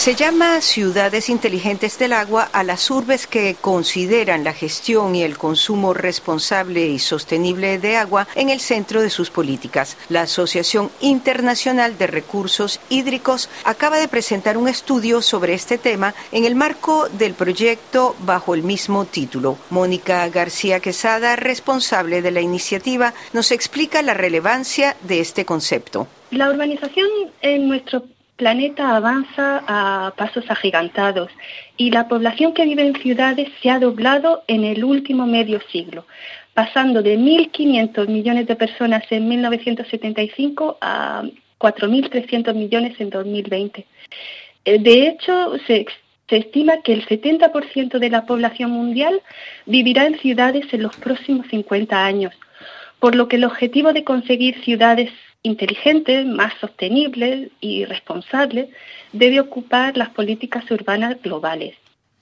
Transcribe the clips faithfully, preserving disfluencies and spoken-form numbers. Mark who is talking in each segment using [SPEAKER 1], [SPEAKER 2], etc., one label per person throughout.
[SPEAKER 1] Se llama ciudades inteligentes del agua a las urbes que consideran la gestión y el consumo responsable y sostenible de agua en el centro de sus políticas. La Asociación Internacional de Recursos Hídricos acaba de presentar un estudio sobre este tema en el marco del proyecto bajo el mismo título. Mónica García Quesada, responsable de la iniciativa, nos explica la relevancia de este concepto.
[SPEAKER 2] La urbanización en nuestro planeta avanza a pasos agigantados y la población que vive en ciudades se ha doblado en el último medio siglo, pasando de mil quinientos millones de personas en mil novecientos setenta y cinco a cuatro mil trescientos millones en dos mil veinte. De hecho, se, se estima que el setenta por ciento de la población mundial vivirá en ciudades en los próximos cincuenta años, por lo que el objetivo de conseguir ciudades inteligentes, más sostenibles y responsables, debe ocupar las políticas urbanas globales.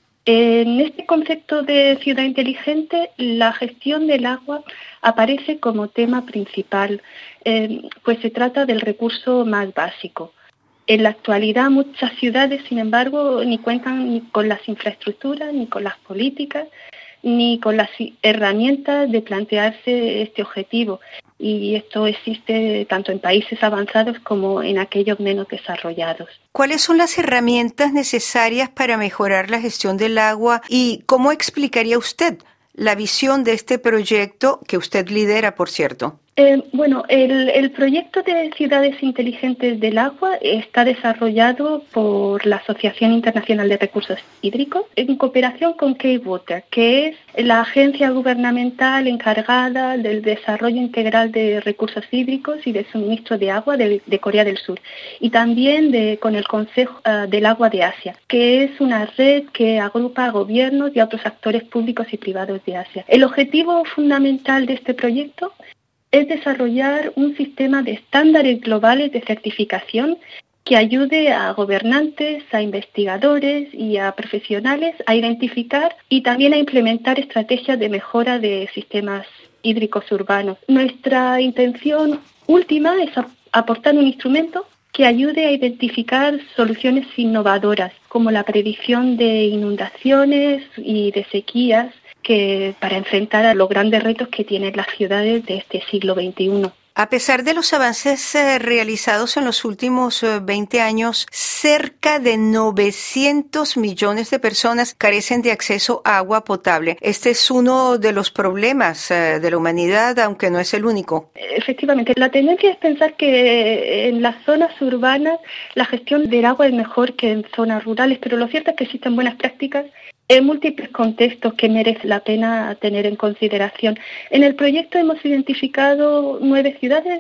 [SPEAKER 2] En este concepto de ciudad inteligente, la gestión del agua aparece como tema principal, eh, pues se trata del recurso más básico. En la actualidad, muchas ciudades, sin embargo, ni cuentan ni con las infraestructuras, ni con las políticas, ni con las herramientas de plantearse este objetivo. Y esto existe tanto en países avanzados como en aquellos menos desarrollados.
[SPEAKER 1] ¿Cuáles son las herramientas necesarias para mejorar la gestión del agua y cómo explicaría usted la visión de este proyecto que usted lidera, por cierto?
[SPEAKER 2] Eh, bueno, el, el proyecto de Ciudades Inteligentes del Agua está desarrollado por la Asociación Internacional de Recursos Hídricos en cooperación con K-Water, que es la agencia gubernamental encargada del desarrollo integral de recursos hídricos y de suministro de agua de, de Corea del Sur, y también de, con el Consejo uh, del Agua de Asia, que es una red que agrupa a gobiernos y a otros actores públicos y privados de Asia. El objetivo fundamental de este proyecto es desarrollar un sistema de estándares globales de certificación que ayude a gobernantes, a investigadores y a profesionales a identificar y también a implementar estrategias de mejora de sistemas hídricos urbanos. Nuestra intención última es aportar un instrumento que ayude a identificar soluciones innovadoras, como la predicción de inundaciones y de sequías, que para enfrentar a los grandes retos que tienen las ciudades de este siglo veintiuno.
[SPEAKER 1] A pesar de los avances eh, realizados en los últimos eh, veinte años, cerca de novecientos millones de personas carecen de acceso a agua potable. Este es uno de los problemas eh, de la humanidad, aunque no es el único.
[SPEAKER 2] Efectivamente, la tendencia es pensar que en las zonas urbanas la gestión del agua es mejor que en zonas rurales, pero lo cierto es que existen buenas prácticas en múltiples contextos que merece la pena tener en consideración. En el proyecto hemos identificado nueve ciudades,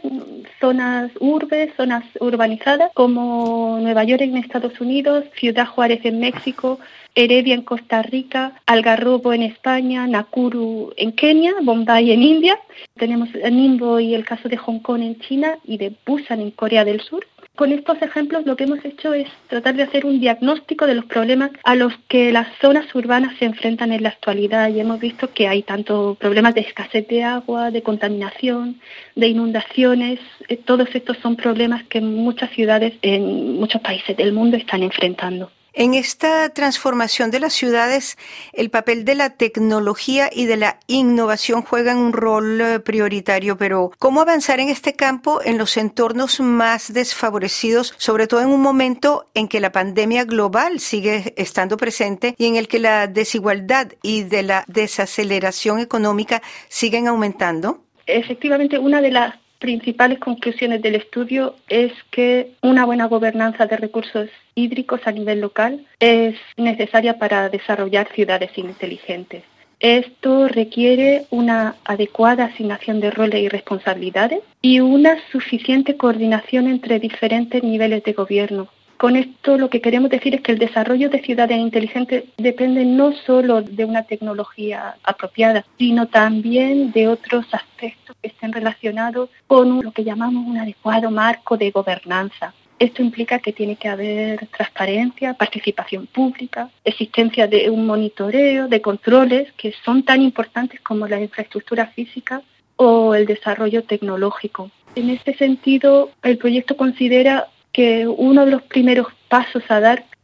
[SPEAKER 2] zonas urbes, zonas urbanizadas, como Nueva York en Estados Unidos, Ciudad Juárez en México, Heredia en Costa Rica, Algarrobo en España, Nakuru en Kenia, Bombay en India. Tenemos Ningbo y el caso de Hong Kong en China y de Busan en Corea del Sur. Con estos ejemplos lo que hemos hecho es tratar de hacer un diagnóstico de los problemas a los que las zonas urbanas se enfrentan en la actualidad, y hemos visto que hay tanto problemas de escasez de agua, de contaminación, de inundaciones. Eh, todos estos son problemas que muchas ciudades en muchos países del mundo están enfrentando.
[SPEAKER 1] En esta transformación de las ciudades, el papel de la tecnología y de la innovación juegan un rol prioritario, pero ¿cómo avanzar en este campo en los entornos más desfavorecidos, sobre todo en un momento en que la pandemia global sigue estando presente y en el que la desigualdad y de la desaceleración económica siguen aumentando?
[SPEAKER 2] Efectivamente, una de las principales conclusiones del estudio es que una buena gobernanza de recursos hídricos a nivel local es necesaria para desarrollar ciudades inteligentes. Esto requiere una adecuada asignación de roles y responsabilidades y una suficiente coordinación entre diferentes niveles de gobierno. Con esto lo que queremos decir es que el desarrollo de ciudades inteligentes depende no solo de una tecnología apropiada, sino también de otros aspectos que estén relacionados con lo que llamamos un adecuado marco de gobernanza. Esto implica que tiene que haber transparencia, participación pública, existencia de un monitoreo, de controles que son tan importantes como la infraestructura física o el desarrollo tecnológico. En este sentido, el proyecto considera que uno de los primeros pasos a dar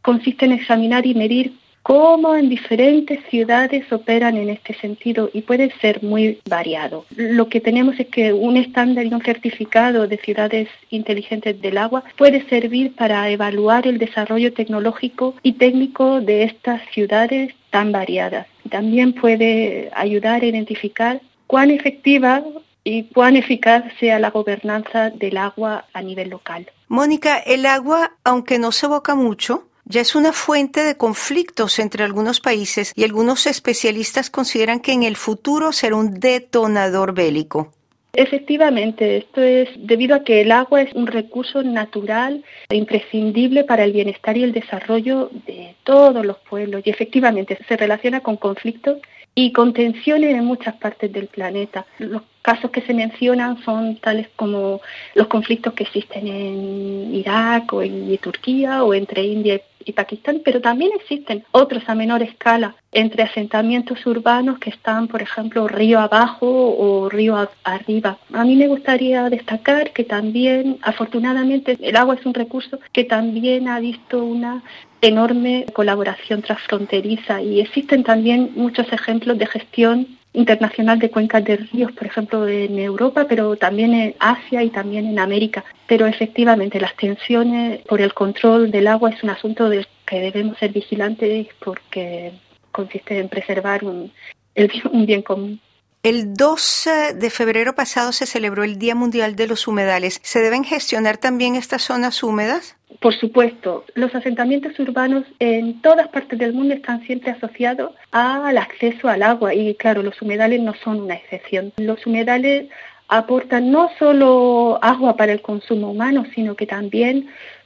[SPEAKER 2] consiste en examinar y medir cómo en diferentes ciudades operan en este sentido y puede ser muy variado. Lo que tenemos es que un estándar y un certificado de ciudades inteligentes del agua puede servir para evaluar el desarrollo tecnológico y técnico de estas ciudades tan variadas. También puede ayudar a identificar cuán efectiva y cuán eficaz sea la gobernanza del agua a nivel local.
[SPEAKER 1] Mónica, el agua, aunque no se evoca mucho, ya es una fuente de conflictos entre algunos países y algunos especialistas consideran que en el futuro será un detonador bélico.
[SPEAKER 2] Efectivamente, esto es debido a que el agua es un recurso natural e imprescindible para el bienestar y el desarrollo de todos los pueblos y efectivamente se relaciona con conflictos y con tensiones en muchas partes del planeta. Los casos que se mencionan son tales como los conflictos que existen en Irak o en Turquía o entre India y Pakistán, pero también existen otros a menor escala entre asentamientos urbanos que están, por ejemplo, río abajo o río a- arriba. A mí me gustaría destacar que también, afortunadamente, el agua es un recurso que también ha visto una enorme colaboración transfronteriza y existen también muchos ejemplos de gestión internacional de cuencas de ríos, por ejemplo, en Europa, pero también en Asia y también en América. Pero efectivamente las tensiones por el control del agua es un asunto del que debemos ser vigilantes porque consiste en preservar un, el, un bien común.
[SPEAKER 1] El dos de febrero pasado se celebró el Día Mundial de los Humedales. ¿Se deben gestionar también estas zonas húmedas?
[SPEAKER 2] Por supuesto, los asentamientos urbanos en todas partes del mundo están siempre asociados al acceso al agua y claro, los humedales no son una excepción. Los humedales aportan no solo agua para el consumo humano, sino que también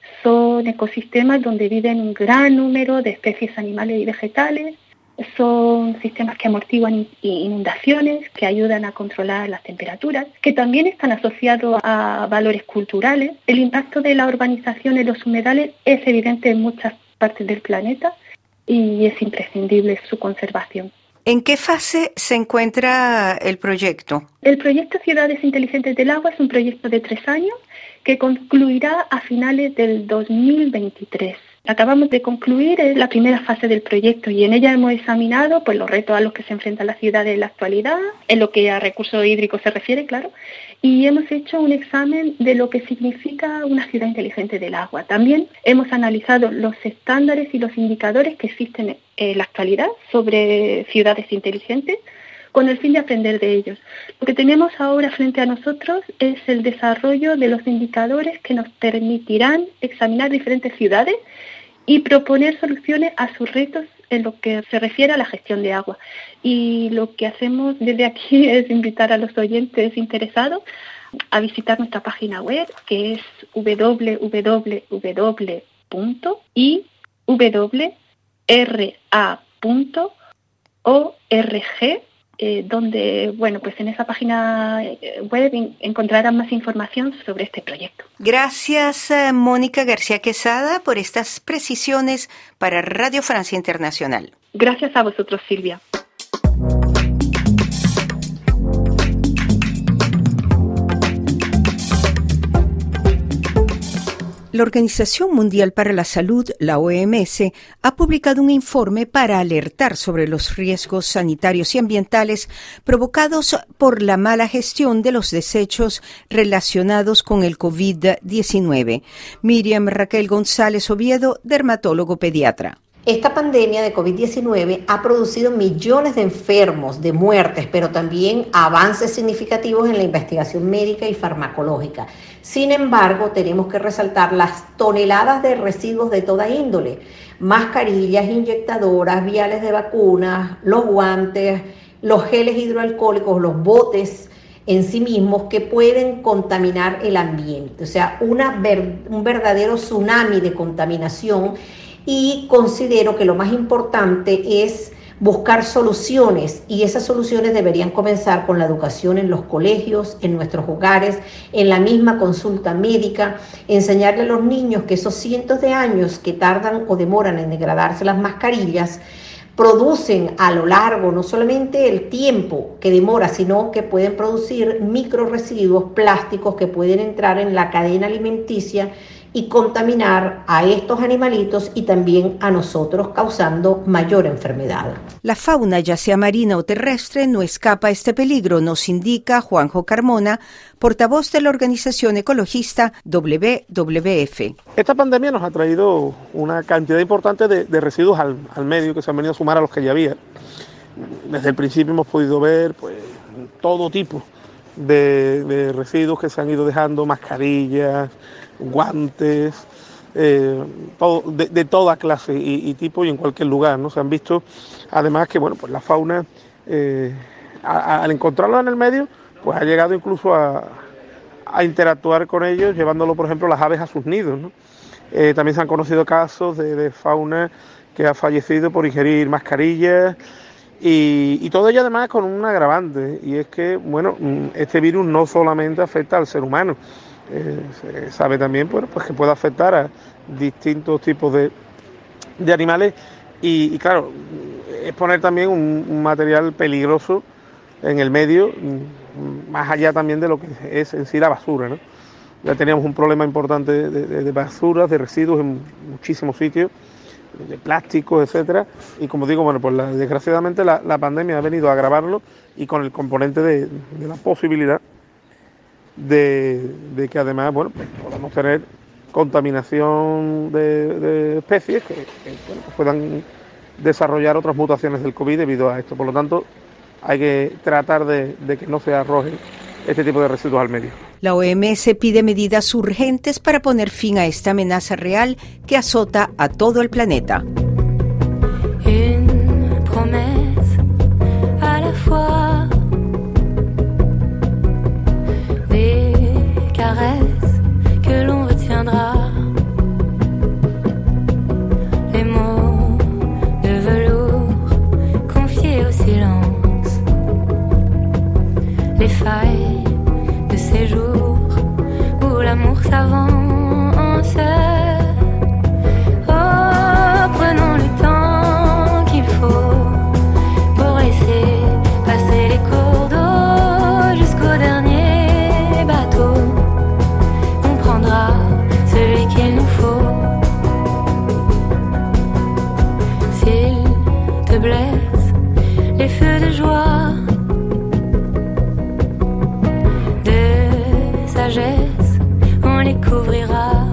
[SPEAKER 2] son ecosistemas donde viven un gran número de especies animales y vegetales. Son sistemas que amortiguan inundaciones, que ayudan a controlar las temperaturas, que también están asociados a valores culturales. El impacto de la urbanización en los humedales es evidente en muchas partes del planeta y es imprescindible su conservación.
[SPEAKER 1] ¿En qué fase se encuentra el proyecto?
[SPEAKER 2] El proyecto Ciudades Inteligentes del Agua es un proyecto de tres años que concluirá a finales del dos mil veintitrés. Acabamos de concluir la primera fase del proyecto y en ella hemos examinado pues, los retos a los que se enfrentan las ciudades en la actualidad, en lo que a recursos hídricos se refiere, claro, y hemos hecho un examen de lo que significa una ciudad inteligente del agua. También hemos analizado los estándares y los indicadores que existen en la actualidad sobre ciudades inteligentes, con el fin de aprender de ellos. Lo que tenemos ahora frente a nosotros es el desarrollo de los indicadores que nos permitirán examinar diferentes ciudades y proponer soluciones a sus retos en lo que se refiere a la gestión de agua. Y lo que hacemos desde aquí es invitar a los oyentes interesados a visitar nuestra página web, que es doble u doble u doble u punto i w r a punto org, Eh, donde, bueno, pues en esa página web encontrarán más información sobre este proyecto.
[SPEAKER 1] Gracias, eh, Mónica García Quesada, por estas precisiones para Radio Francia Internacional.
[SPEAKER 2] Gracias a vosotros, Silvia.
[SPEAKER 1] La Organización Mundial para la Salud, la O M S, ha publicado un informe para alertar sobre los riesgos sanitarios y ambientales provocados por la mala gestión de los desechos relacionados con el covid diecinueve. Miriam Raquel González Oviedo, dermatólogo pediatra.
[SPEAKER 3] Esta pandemia de covid diecinueve ha producido millones de enfermos, de muertes, pero también avances significativos en la investigación médica y farmacológica. Sin embargo, tenemos que resaltar las toneladas de residuos de toda índole: mascarillas, inyectadoras, viales de vacunas, los guantes, los geles hidroalcohólicos, los botes en sí mismos que pueden contaminar el ambiente. O sea, una ver, un verdadero tsunami de contaminación. Y considero que lo más importante es buscar soluciones, y esas soluciones deberían comenzar con la educación en los colegios, en nuestros hogares, en la misma consulta médica, enseñarle a los niños que esos cientos de años que tardan o demoran en degradarse las mascarillas producen a lo largo no solamente el tiempo que demora, sino que pueden producir microresiduos plásticos que pueden entrar en la cadena alimenticia y contaminar a estos animalitos y también a nosotros, causando mayor enfermedad.
[SPEAKER 1] La fauna, ya sea marina o terrestre, no escapa a este peligro, nos indica Juanjo Carmona, portavoz de la organización ecologista W W F.
[SPEAKER 4] Esta pandemia nos ha traído una cantidad importante de, de residuos al, al medio que se han venido a sumar a los que ya había. Desde el principio hemos podido ver pues, todo tipo de, de residuos que se han ido dejando, mascarillas, guantes, eh, todo, de, de toda clase y, y tipo y en cualquier lugar, ¿no? Se han visto además que bueno, pues la fauna eh, a, a, al encontrarlo en el medio pues ha llegado incluso a, a interactuar con ellos, llevándolo por ejemplo las aves a sus nidos, ¿no? Eh, también se han conocido casos de, de fauna que ha fallecido por ingerir mascarillas y, y todo ello además con un agravante, y es que bueno, este virus no solamente afecta al ser humano, eh, se sabe también bueno, pues que puede afectar a distintos tipos de, de animales y, y claro, es poner también un, un material peligroso en el medio, más allá también de lo que es en sí la basura, ¿no? Ya teníamos un problema importante de, de, de basuras, de residuos en muchísimos sitios, de plásticos, etcétera, y como digo, bueno, pues la, desgraciadamente la, la pandemia ha venido a agravarlo y con el componente de, de la posibilidad de, de que además, bueno, pues podamos tener contaminación de, de especies que, que bueno, pues puedan desarrollar otras mutaciones del COVID debido a esto. Por lo tanto, hay que tratar de, de que no se arrojen este tipo de residuos al medio.
[SPEAKER 1] La O M S pide medidas urgentes para poner fin a esta amenaza real que azota a todo el planeta.
[SPEAKER 5] Une promesse à la fois, des caresses que l'on retiendra, les mots de velours confiés au silence, les failles de ces jours où l'amour s'avance. Oh, prenons le temps qu'il faut pour laisser passer les cours d'eau jusqu'au dernier bateau. On prendra celui qu'il nous faut. S'il te blesse, les feux de joie, on les couvrira,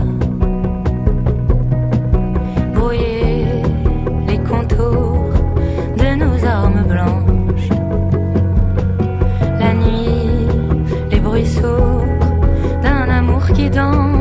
[SPEAKER 5] brouiller les contours de nos armes blanches. La nuit, les bruits sourds d'un amour qui danse.